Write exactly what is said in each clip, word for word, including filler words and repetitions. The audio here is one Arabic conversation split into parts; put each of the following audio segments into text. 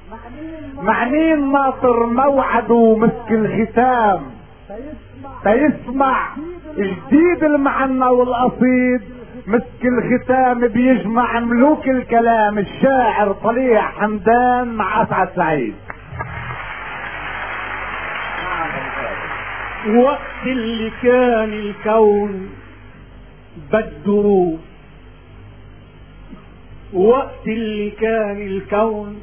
معنين ناطر موعد ومسك الختام تيسمع جديد المعنى والقصيد. مسك الختام بيجمع ملوك الكلام الشاعر طليع حمدان مع اسعد سعيد. وقت اللي كان الكون بالدروس، وقت اللي كان الكون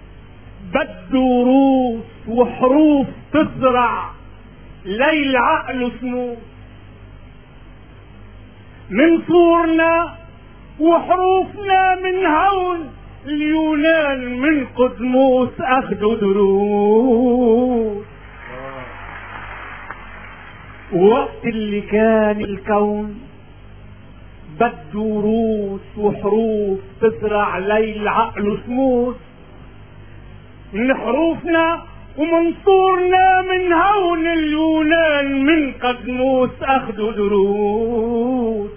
بالدروس وحروف تزرع ليل عقل سموم من صورنا وحروفنا من هون اليونان من قدموس اخذوا دروس. وقت اللي كان الكون بالدروس وحروف تزرع ليل عقل سموس من حروفنا ومن صورنا من هون اليونان من قدموس اخذوا دروس.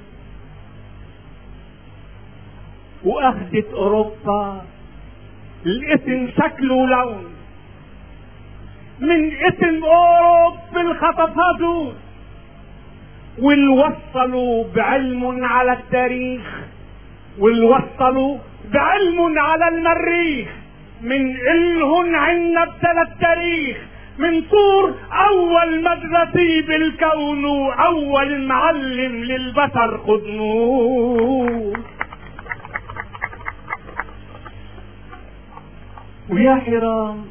واخذت اوروبا الاسم شكله ولون من اسم اوروب بالخطف هدوس، والوصلوا بعلم على التاريخ والوصلوا بعلم على المريخ. من إلهن عنا ابتلى التاريخ من طور اول مدرسي بالكون واول معلم للبشر قدموس. ويا حرام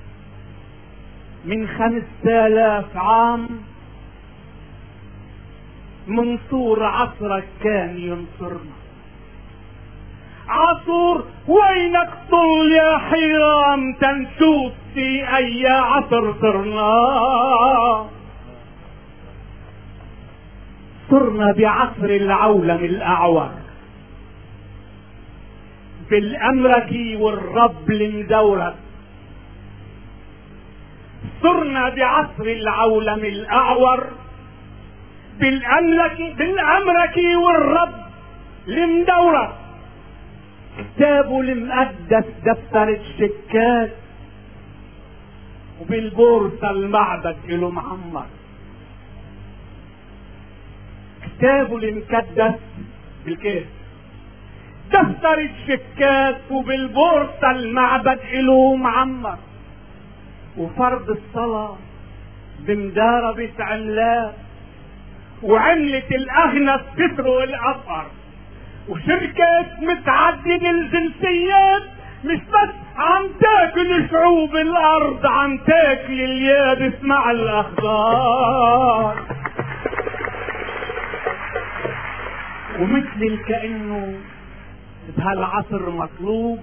من خمسة آلاف عام منصور عصرك كان ينصرنا. عصور وينك طل يا حرام تنشوف في اي عصر صرنا. صرنا بعصر العولم الاعور بالامركي والرب المدورك. صرنا بعصر العولم الاعور بالامركي بالامركي والرب المدورك. كتابه المقدس دفتر الشكات وبالبورصة المعبد له معمر. كتابه المقدس بالكيف دفتر الشكات وبالبورصة المعبد له معمر. وفرض الصلاة بمداربة عملاق وعملة الأهنس تسرق الأفقر. وشركات متعددة الجنسيات مش بس عم تاكل شعوب الارض عم تاكل اليابس مع الاخضار. ومثل الكأنه بهالعصر مطلوب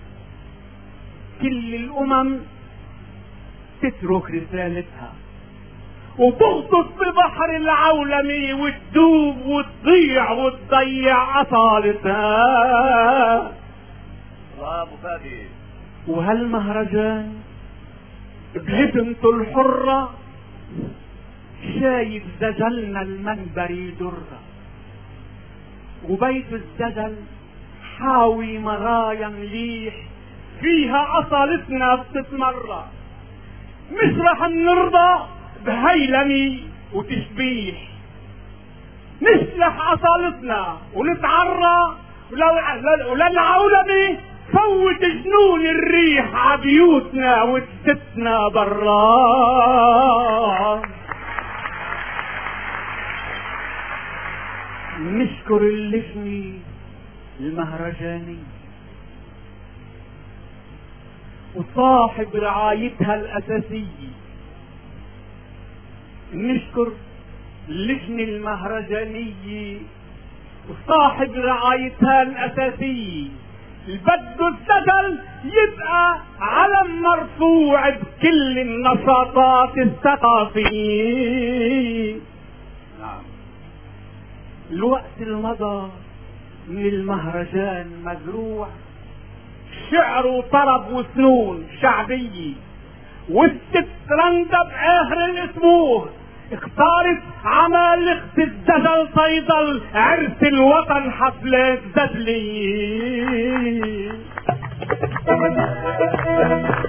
كل الامم تترك رسالتها وتغطس ببحر العولمي وتدوب وتضيع وتضيع اصالتها. برافو فادي. وهالمهرجان بهجمته الحرة شايف زجلنا المنبري درة. وبيت الزجل حاوي مرايا مليح فيها اصالتنا بتتمرة. مش رح نرضى بهيلمي وتشبيح. نسلح اصالتنا ونتعرى وللعولمي فوت جنون الريح عبيوتنا وتستنا برا. نشكر اللجنة المهرجاني وصاحب رعايتها الأساسية. نشكر اللجنة المهرجانية وصاحب رعايتها الأساسية. البدو السجل يبقى علم مرفوع بكل النشاطات الثقافية. نعم. الوقت المضى من المهرجان مزروع شعر وطرب وسنون شعبية. والست رندة بآخر الأسبوع اختارت عمالقة الزجل صيدل عرس الوطن حفلات زجلية.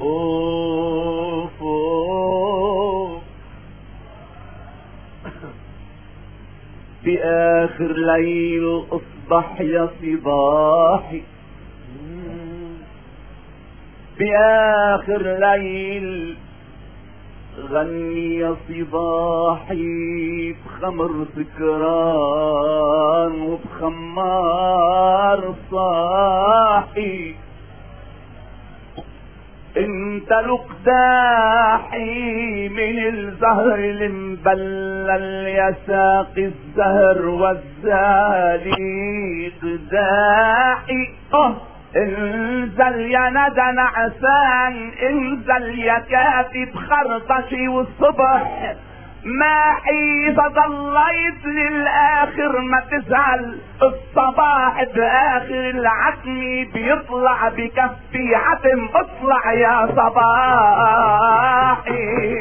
أوف أوف بآخر ليل اصبح يا صباحي، بآخر ليل غني يا صباحي، بخمر سكران وبخمار صاحي، انت لقداحي من الزهر المبلل يا ساقي الزهر والزالي قداحي. اه انزل يا ندى نعسان، انزل يا كاتب خرطشي والصبح ماحي، فضليت للاخر ما تزعل، الصباح باخر العتمي بيطلع بكفي عتم، اطلع يا صباحي.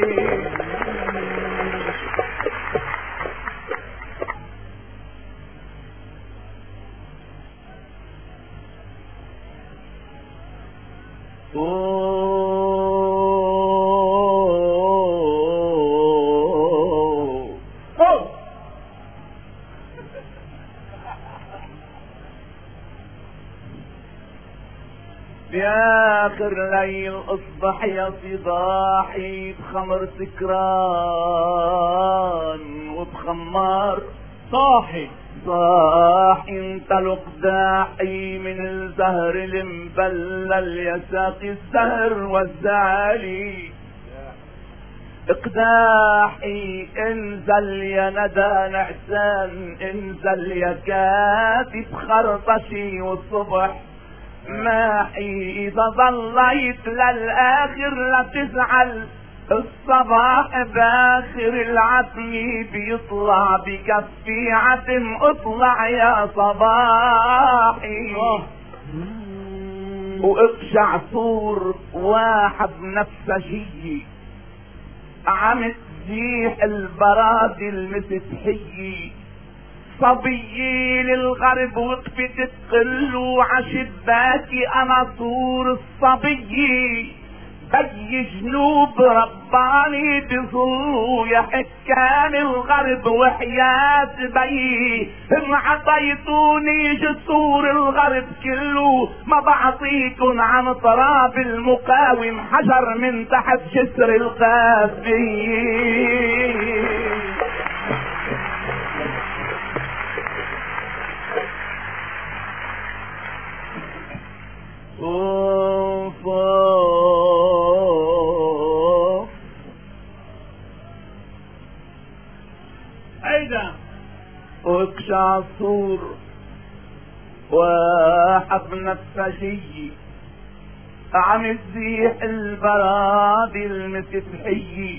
بآخر ليل اصبح يا صباحي، بخمر سكران وبخمار صاحي صاحي، انت لقداحي من الزهر المبلل يا ساقي الزهر والزعلي اقداحي. انزل يا ندى نعسان، انزل يا كاتب خرطشي والصبح ماحي، اذا ظليت للاخر لا تزعل، الصباح باخر العتم بيطلع بكفي عتم، اطلع يا صباحي. واقشع صور واحد نفسجي عم تزيح البرادي المسفحي، صبيي للغرب وقفت تقلوا عشباكي انا صور الصبي، بي جنوب رباني بظلوا يا حكام الغرب وحياة بي، ان عطيتوني جسور الغرب كله ما بعطيكن عن طراب المقاوم حجر من تحت جسر القاسي. اوف اوف ايضا واقشع صور واحد نفسجي عم تزيح البرادي المسفحي،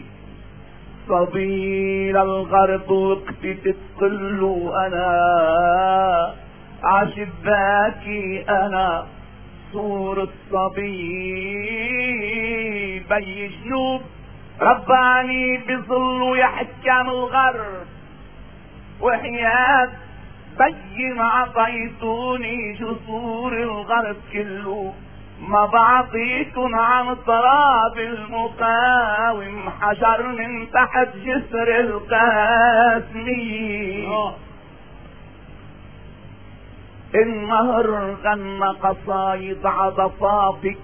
صبي للغرب وقفت تقلوا انا عشباكي انا صور الصبي، بي جنوب رباني بظلوا يا حكام الغرب وحياة بي ما عطيتوني جسور الغرب كله ما بعطيكن عن طراب المقاوم حجر من تحت جسر القاسمي. النهر غنى قصايد عضفافك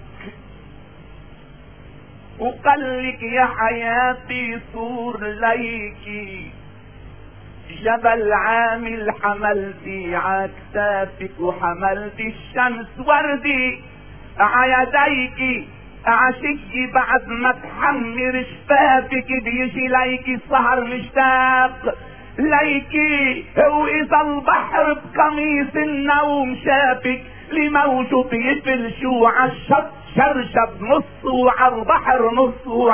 وقالك يا حياتي صور ليكي، جبل عامل حملتي عكتافك وحملتي الشمس وردي عيديكي عشقي بعد ما تحمر شفافك بيجي ليكي السهر مشتاق ليكي، واذا البحر بقميص النوم شافك لموجه بيفلشوا عالشط شرشب نصه عالبحر نصه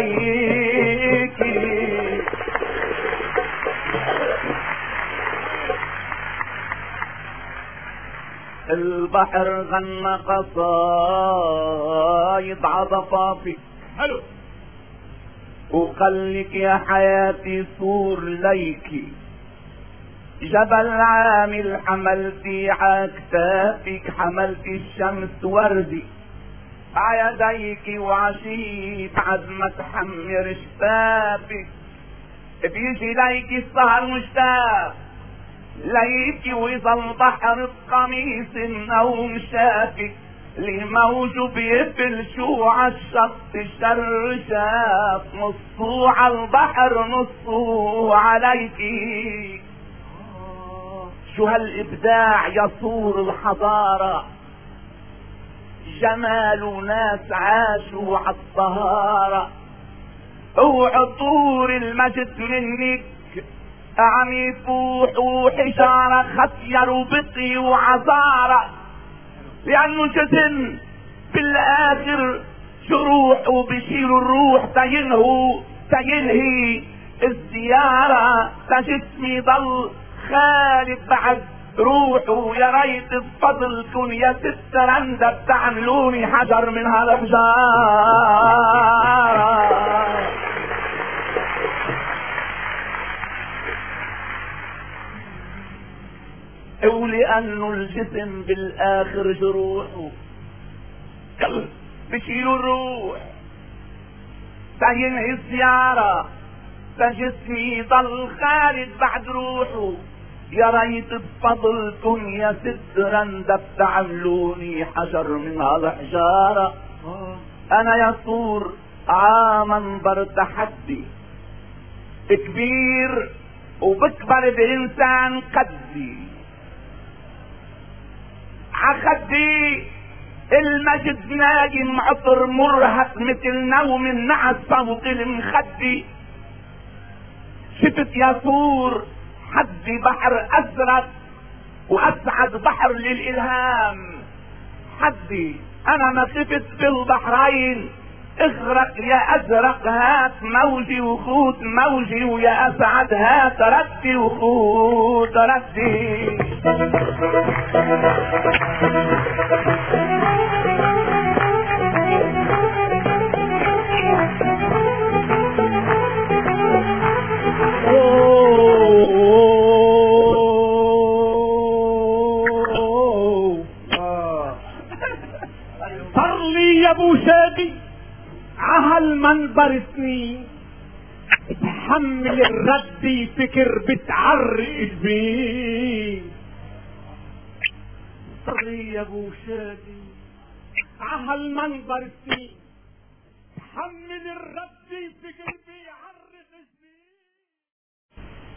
عليكي. البحر غنى قصايد عضفافك حلو وقالك يا حياتي صور ليكي، جبل عامل حملتي عكتافك حملتي الشمس وردي عيديك وعشي بعد ما تحمر شبابك بيجي ليك السهر مشتاق ليك ويظل بحر القميص النوم شافك لموجه بيقفل شو عالشط شر شاف نصه عالبحر نصه عليكي. شو هالابداع يصور الحضارة جمال ناس عاشوا عالطهارة وعطور المجد منك عم يفوحوا حجارة خطير وبطي وعذارة لأنه جسم بالآخر جروح وبيشيلوا الروح تينهوا تينهي الزيارة تجسمي ضل خالد بعد روحه. يا ريت بفضلكن يا ست رندة بتعملوني حجر من هالحجارة. ولأنه الجسم بالآخر جروحه بشيلوا الروح تينهي الزيارة فجسمي ضل خالد بعد روحه. يا ريت بفضلكن يا ست رندة بتعملوني حجر من هالحجارة. أنا يا صور عامنبر تحدي كبير وبكبر بإنسان قدي عخدي المجد نايم عطر مرهق مثل نوم النعس فوق المخدي. شفت يا صور حدي بحر ازرق واسعد بحر للالهام حدي انا ما شفت في البحرين اغرق يا ازرق هات موجي وخوت موجي ويا اسعد هات ردي وخوت ردي. صار لي يا ابو شادي عهالمنبر سنين تحمل الرد فكر بتعرق بيه. صار لي يا ابو شادي عهالمنبر سنين تحمل الرد فكر بيعرق